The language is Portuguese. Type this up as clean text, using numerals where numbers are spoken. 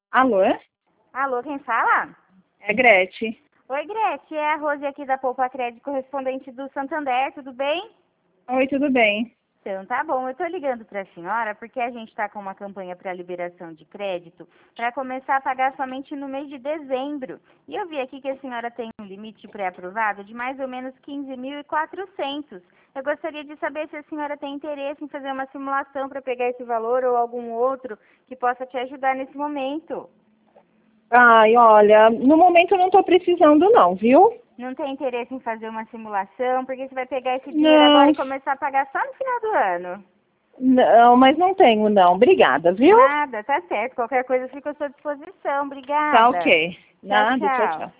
Alô? Alô, quem fala? É Gretchen. Oi, Gretchen, é a Rose aqui da Poupa Crédito, correspondente do Santander, tudo bem? Oi, tudo bem? Então, tá bom, eu tô ligando pra senhora porque a gente tá com uma campanha para liberação de crédito para começar a pagar somente no mês de dezembro. E eu vi aqui que a senhora tem um limite pré-aprovado de mais ou menos 15.400. Eu gostaria de saber se a senhora tem interesse em fazer uma simulação para pegar esse valor ou algum outro que possa te ajudar nesse momento. Ai, olha, no momento eu não tô precisando não, viu? Não tem interesse em fazer uma simulação, porque você vai pegar esse dinheiro agora Não, e começar a pagar só no final do ano. não, mas não tenho não. Obrigada, viu? Nada, tá certo. Qualquer coisa fica à sua disposição. Tá Obrigada. ok. Tchau, Nada, tchau, tchau. tchau.